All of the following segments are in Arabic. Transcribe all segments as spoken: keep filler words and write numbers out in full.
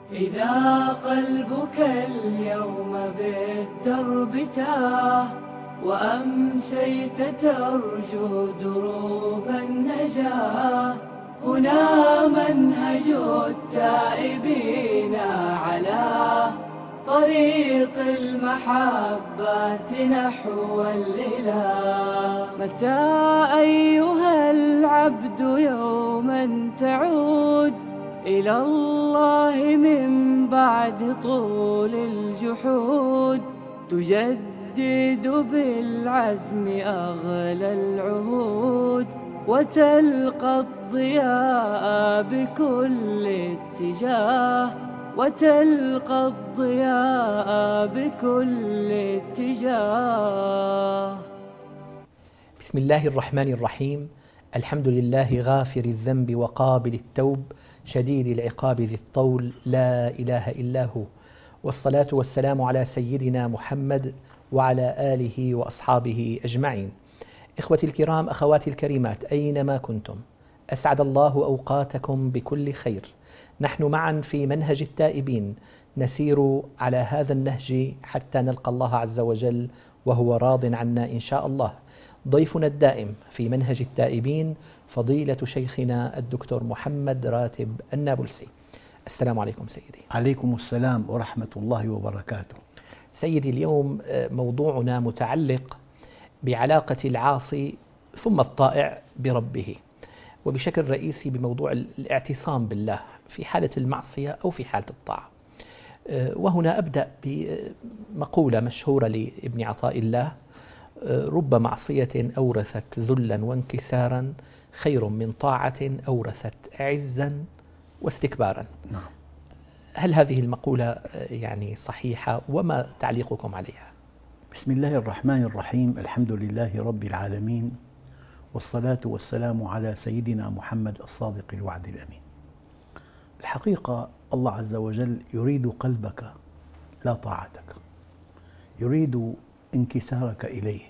إذا قلبك اليوم بالدرب تاه، وأمسيت ترجو دروب النجاة، هنا منهج التائبين على طريق المحبة نحو الإله. متى أيها العبد يوما تعود إلى الله من بعد طول الجحود، تجدد بالعزم أغلى العهود، وتلقى الضياء بكل اتجاه، وتلقى الضياء بكل اتجاه. بسم الله الرحمن الرحيم. الحمد لله غافر الذنب وقابل التوب، شديد العقاب ذي الطول، لا إله إلا هو، والصلاة والسلام على سيدنا محمد وعلى آله وأصحابه أجمعين. إخوتي الكرام، أخواتي الكريمات، أينما كنتم أسعد الله أوقاتكم بكل خير. نحن معا في منهج التائبين، نسير على هذا النهج حتى نلقى الله عز وجل وهو راض عنا إن شاء الله. ضيفنا الدائم في منهج التائبين فضيلة شيخنا الدكتور محمد راتب النابلسي. السلام عليكم سيدي. عليكم السلام ورحمة الله وبركاته. سيدي، اليوم موضوعنا متعلق بعلاقة العاصي ثم الطائع بربه، وبشكل رئيسي بموضوع الاعتصام بالله في حالة المعصية أو في حالة الطاعة. وهنا أبدأ بمقولة مشهورة لابن عطاء الله: رب معصية أورثت ذلا وانكسارا، خير من طاعة أورثت عزا واستكبارا. نعم. هل هذه المقولة يعني صحيحة، وما تعليقكم عليها؟ بسم الله الرحمن الرحيم. الحمد لله رب العالمين، والصلاة والسلام على سيدنا محمد الصادق الوعد الأمين. الحقيقة الله عز وجل يريد قلبك لا طاعتك، يريد انكسارك إليه.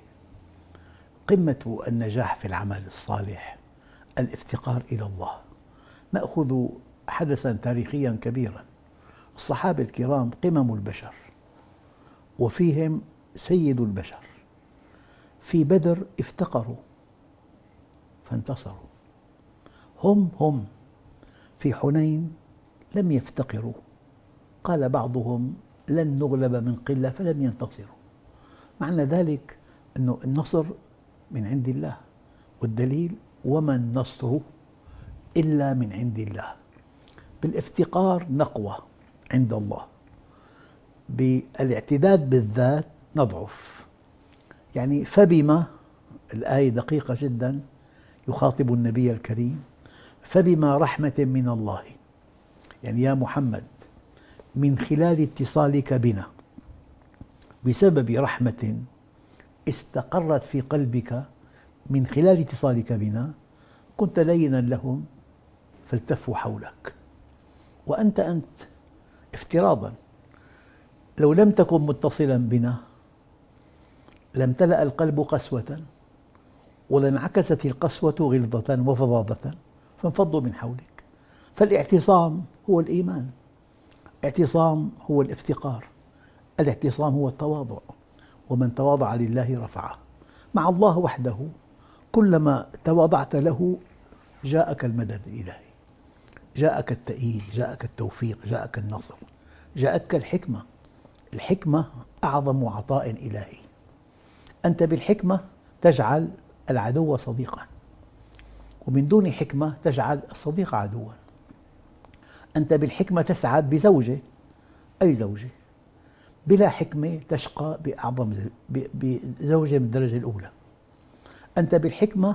قمة النجاح في العمل الصالح الافتقار إلى الله. نأخذ حدثا تاريخيا كبيرا، الصحابة الكرام قمم البشر وفيهم سيد البشر. في بدر افتقروا فانتصروا، هم هم في حنين لم يفتقروا، قال بعضهم لن نغلب من قلة فلم ينتصروا. معنى ذلك أن النصر من عند الله، والدليل وما النصر إلا من عند الله. بالافتقار نقوى عند الله، بالاعتداد بالذات نضعف. يعني فبما، الآية دقيقة جدا، يخاطب النبي الكريم: فبما رحمة من الله، يعني يا محمد من خلال اتصالك بنا، بسبب رحمة استقرت في قلبك من خلال اتصالك بنا، كنت لينا لهم فالتفوا حولك. وأنت أنت افتراضا لو لم تكن متصلا بنا لامتلأ القلب قسوة، ولانعكست القسوة غلظة وفظاظة فانفضوا من حولك. فالاعتصام هو الإيمان، الاعتصام هو الافتقار، الاعتصام هو التواضع، ومن تواضع لله رفعه. مع الله وحده كلما تواضعت له جاءك المدد الإلهي، جاءك التأييد، جاءك التوفيق، جاءك النصر، جاءتك الحكمة. الحكمة أعظم عطاء إلهي. أنت بالحكمة تجعل العدو صديقا، ومن دون حكمة تجعل الصديق عدوا. أنت بالحكمة تسعد بزوجة، أي زوجة. بلا حكمة تشقى بأعظم بزوجة من الدرجة الأولى. أنت بالحكمة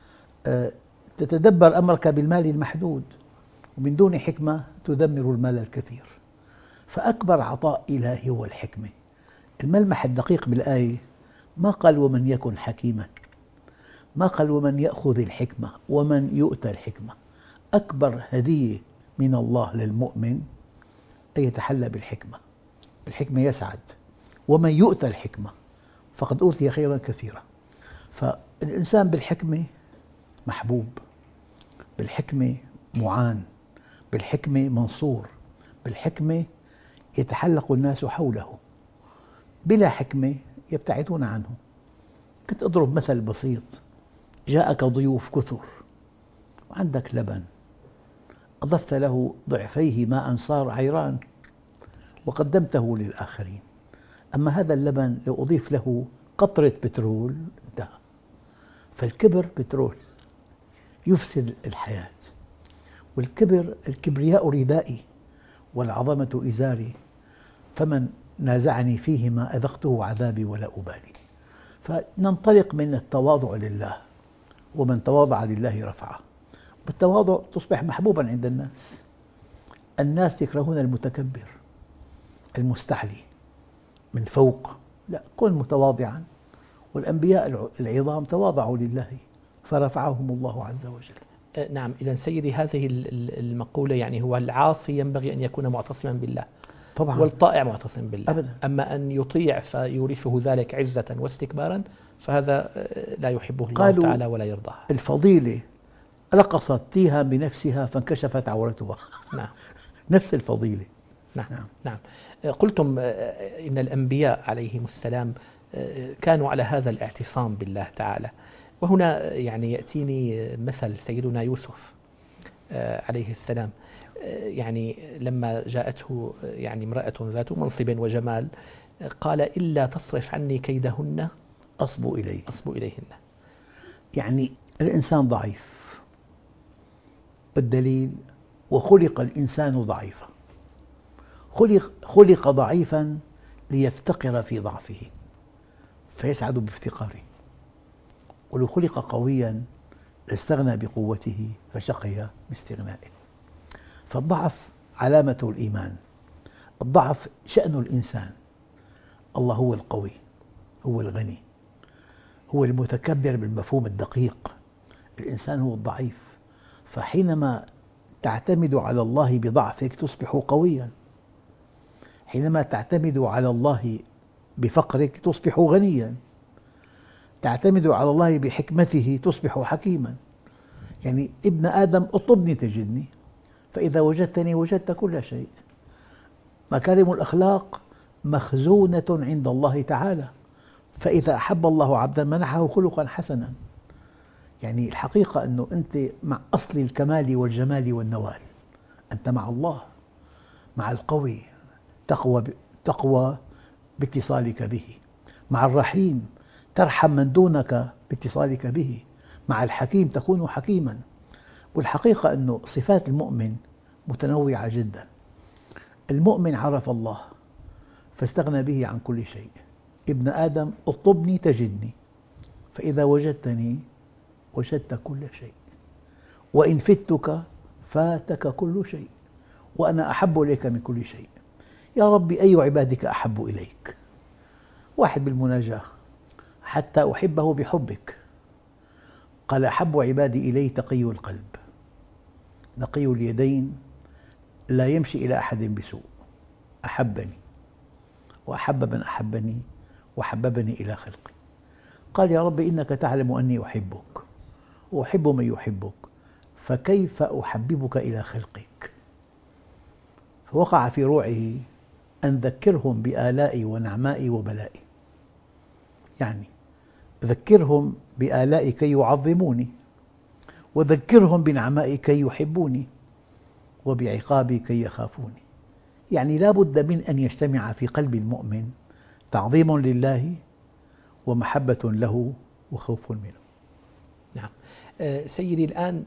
تتدبر أمرك بالمال المحدود، ومن دون حكمة تدمر المال الكثير. فأكبر عطاء إلهي هو الحكمة. الملمح الدقيق بالآية ما قال ومن يكن حكيما، ما قال ومن يأخذ الحكمة، ومن يؤتى الحكمة. أكبر هدية من الله للمؤمن أن يتحلى بالحكمة. بالحكمة يسعد، ومن يؤتى الحكمة فقد أوتي خيرا كثيرا. فالإنسان بالحكمة محبوب، بالحكمة معان، بالحكمة منصور، بالحكمة يتحلق الناس حوله، بلا حكمة يبتعدون عنه. كنت أضرب مثل بسيط: جاءك ضيوف كثر وعندك لبن، أضفت له ضعفيه ماء صار عيران وقدمته للآخرين. أما هذا اللبن لو أضيف له قطرة بترول انتهى. فالكبر بترول يفسد الحياة، والكبر الكبرياء ردائي والعظمة إزاري، فمن نازعني فيهما أذقته عذابي ولا أبالي. فننطلق من التواضع لله، ومن تواضع لله رفعه. بالتواضع تصبح محبوبا عند الناس. الناس يكرهون المتكبر المستعلي من فوق، لا، كن متواضعا. والأنبياء العظام تواضعوا لله فرفعهم الله عز وجل. نعم. إذا سيدي هذه المقولة يعني هو العاصي ينبغي أن يكون معتصما بالله طبعا، والطائع معتصم بالله أبدا. أما أن يطيع فيورثه ذلك عزة واستكبارا فهذا لا يحبه الله قالوا تعالى ولا يرضاه. الفضيلة رقصت تيها بنفسها فانكشفت عورتها. نعم. نفس الفضيلة. نعم. نعم. نعم. قلتم إن الأنبياء عليهم السلام كانوا على هذا الاعتصام بالله تعالى، وهنا يعني يأتيني مثل سيدنا يوسف عليه السلام. يعني لما جاءته يعني امرأة ذات منصب وجمال قال: إلا تصرف عني كيدهن أصبو إليه أصبو إليهن. يعني الإنسان ضعيف، الدليل: وخلق الإنسان ضعيفا. خلق, خلق ضعيفا ليفتقر في ضعفه فيسعد بافتقاره، ولو خلق قويا لاستغنى بقوته فشقي باستغنائه. فالضعف علامة الإيمان، الضعف شأن الإنسان. الله هو القوي، هو الغني، هو المتكبر بالمفهوم الدقيق، الإنسان هو الضعيف. فحينما تعتمد على الله بضعفك تصبح قويا، حينما تعتمد على الله بفقرك تصبح غنيا، تعتمد على الله بحكمته تصبح حكيما. يعني ابن آدم اطلبني تجدني، فإذا وجدتني وجدت كل شيء. مكارم الأخلاق مخزونة عند الله تعالى، فإذا أحب الله عبدا منحه خلقا حسنا. يعني الحقيقة أنه أنت مع أصل الكمال والجمال والنوال، أنت مع الله، مع القوي تقوى تقوى باتصالك به، مع الرحيم ترحم من دونك باتصالك به، مع الحكيم تكون حكيما. والحقيقة أنه صفات المؤمن متنوعة جدا. المؤمن عرف الله فاستغنى به عن كل شيء. ابن آدم اطلبني تجدني، فإذا وجدتني وجدت كل شيء، وإن فتك فاتك كل شيء، وأنا أحب إليك من كل شيء. يا ربي أي عبادك أحب إليك؟ واحد بالمناجاة: حتى أحبه بحبك. قال: أحب عبادي إلي تقي القلب نقي اليدين لا يمشي إلى أحد بسوء، أحبني وأحب من أحبني وحببني إلى خلقي. قال: يا رب إنك تعلم أني أحبك وأحب من يحبك، فكيف أحببك إلى خلقك؟ فوقع في روعه أن ذكرهم بآلائي ونعمائي وبلائي. يعني ذكرهم بآلائي كي يعظموني، وذكرهم بنعمائي كي يحبوني، وبعقابي كي يخافوني. يعني لا بد من أن يجتمع في قلب المؤمن تعظيم لله ومحبة له وخوف منه. نعم. سيدي الآن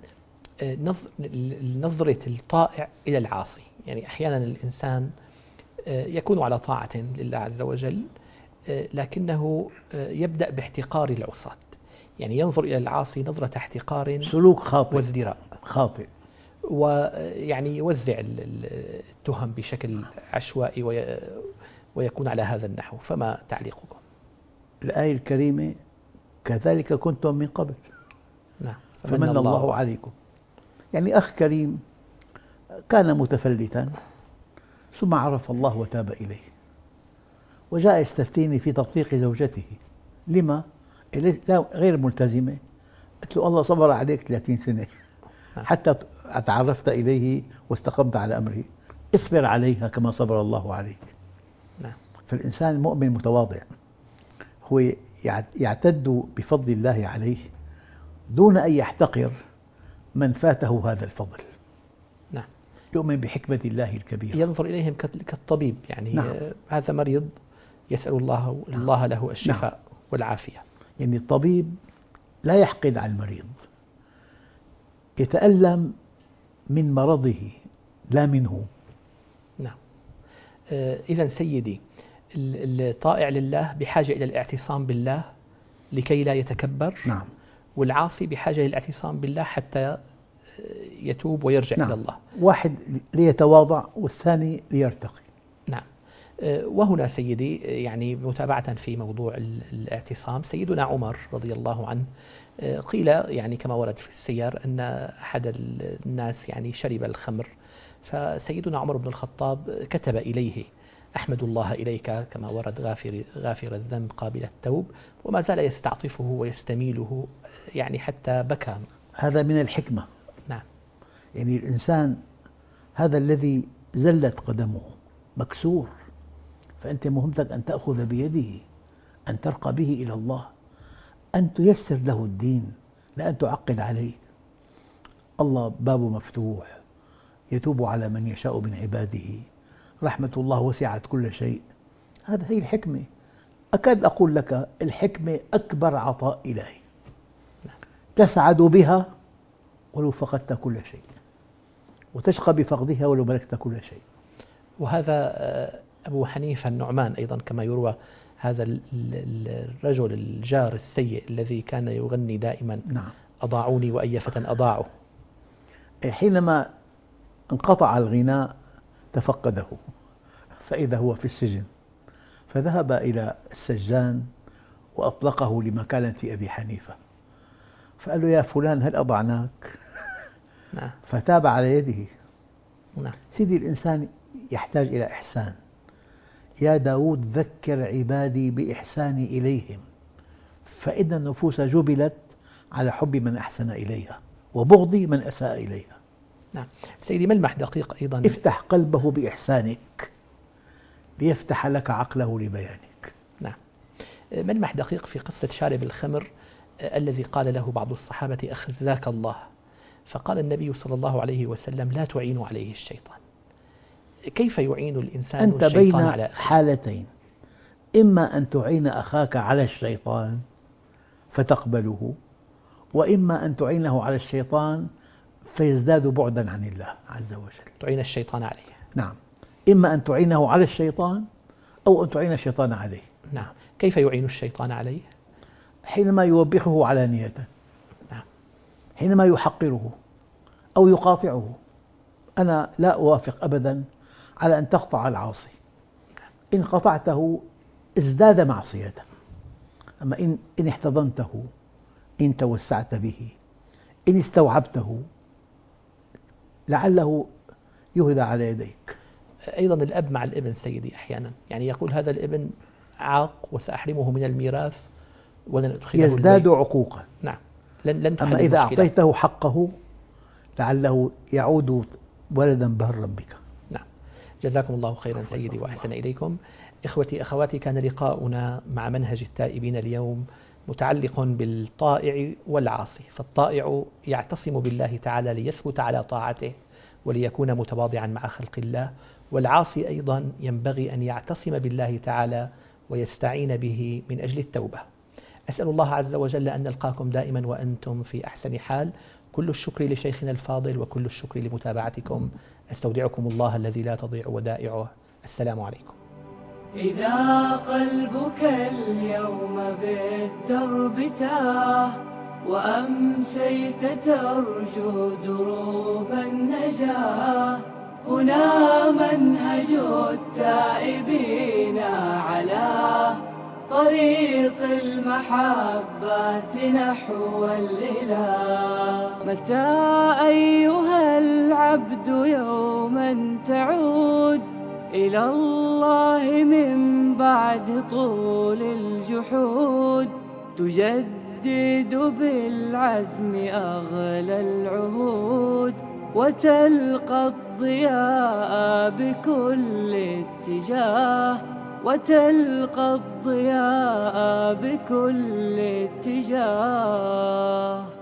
نظرة الطائع إلى العاصي، يعني أحيانا الإنسان يكون على طاعة لله عز وجل لكنه يبدأ باحتقار العصاة، يعني ينظر إلى العاصي نظرة احتقار سلوك خاطئ وازدراء خاطئ، ويعني يوزع التهم بشكل عشوائي ويكون على هذا النحو. فما تعليقكم؟ الآية الكريمة: كذلك كنتم من قبل نعم فمن الله عليكم. يعني أخ كريم كان متفلتا ثم عرف الله وتاب إليه، وجاء يستفتيني في تطليق زوجته. لما؟ لا غير ملتزمة. قلت له: الله صبر عليك ثلاثين سنة حتى تعرفت إليه واستقمت على أمره. اصبر عليها كما صبر الله عليك. نعم. فالإنسان المؤمن متواضع، هو يعتد بفضل الله عليه دون أن يحتقر من فاته هذا الفضل. نعم. يؤمن بحكمة الله الكبيرة، ينظر إليهم كالطبيب، يعني نعم. هذا مريض يسأل الله نعم. الله له الشفاء نعم. والعافية. يعني الطبيب لا يحقد على المريض، يتألم من مرضه لا منه. نعم. إذا سيدي، الطائع لله بحاجة إلى الاعتصام بالله لكي لا يتكبر. نعم. والعاصي بحاجة للاعتصام بالله حتى يتوب ويرجع نعم. إلى الله. واحد ليتواضع والثاني ليرتقي. نعم. وهنا سيدي، يعني متابعة في موضوع الاعتصام، سيدنا عمر رضي الله عنه قيل يعني كما ورد في السير أن أحد الناس يعني شرب الخمر، فسيدنا عمر بن الخطاب كتب إليه: أحمد الله إليك، كما ورد غافر, غافر الذنب قابل التوب، وما زال يستعطفه ويستميله يعني حتى بكى. هذا من الحكمة. نعم. يعني الإنسان هذا الذي زلت قدمه مكسور، فأنت مهمتك أن تأخذ بيده، أن ترقى به إلى الله، أن تيسر له الدين، لا أن تعقد عليه. الله بابه مفتوح، يتوب على من يشاء من عباده، رحمة الله وسعت كل شيء. هذا هي الحكمة. أكاد أقول لك الحكمة أكبر عطاء إلهي، تسعد بها ولو فقدت كل شيء، وتشقى بفقدها ولو ملكت كل شيء. وهذا أبو حنيفة النعمان أيضا كما يروى، هذا الرجل الجار السيء الذي كان يغني دائما: نعم. أضاعوني وأي فتى أضاعوا. حينما انقطع الغناء تفقده، فإذا هو في السجن، فذهب إلى السجان وأطلقه لمكانة أبي حنيفة، فقال له: يا فلان هل أضعناك؟ نعم. فتاب على يده. نعم. سيدي، الإنسان يحتاج إلى إحسان. يا داود ذكر عبادي بإحساني إليهم، فإن النفوس جبلت على حب من أحسن إليها وبغض من أساء إليها. نعم. سيدي، ملمح دقيق أيضا: افتح قلبه بإحسانك ليفتح لك عقله لبيانك. نعم. ملمح دقيق في قصة شارب الخمر الذي قال له بعض الصحابة: أخزاك الله. فقال النبي صلى الله عليه وسلم: لا تعين عليه الشيطان. كيف يعين الإنسان أنت الشيطان بين على أخيه؟ حالتين: إما أن تعين أخاك على الشيطان فتقبله، وإما أن تعينه على الشيطان فيزداد بعدا عن الله عز وجل. تعين الشيطان عليه. نعم. إما أن تعينه على الشيطان أو أن تعين الشيطان عليه. نعم. كيف يعين الشيطان عليه؟ حينما يوبخه علانية. نعم. حينما يحقره أو يقاطعه. أنا لا أوافق أبدا على أن تقطع العاصي، إن قطعته ازداد معصية، أما إن, إن احتضنته، إن توسعت به، إن استوعبته، لعله يهدى على يديك. أيضا الأب مع الابن سيدي أحيانا يعني يقول: هذا الابن عاق وسأحرمه من الميراث ولن أدخله يزداد البيت. عقوقا. نعم. لن لن أما إذا أعطيته حقه لعله يعود ولدا برا بك. نعم. جزاكم الله خيرا سيدي وأحسن إليكم. إخوتي أخواتي، كان لقاؤنا مع منهج التائبين اليوم متعلق بالطائع والعاصي. فالطائع يعتصم بالله تعالى ليثبت على طاعته وليكون متواضعا مع خلق الله، والعاصي أيضا ينبغي أن يعتصم بالله تعالى ويستعين به من أجل التوبة. أسأل الله عز وجل أن نلقاكم دائما وأنتم في أحسن حال. كل الشكر لشيخنا الفاضل وكل الشكر لمتابعتكم. أستودعكم الله الذي لا تضيع ودائعه. السلام عليكم. إذا قلبك اليوم بالدرب تاه وأمسيت ترجو دروب النجاة، هنا منهج التائبين على طريق المحبة نحو الإله. متى أيها العبد يوما تعود إلى الله من بعد طول الجحود، تجدد بالعزم أغلى العهود وتلقى الضياء بكل اتجاه وتلقى الضياء بكل اتجاه.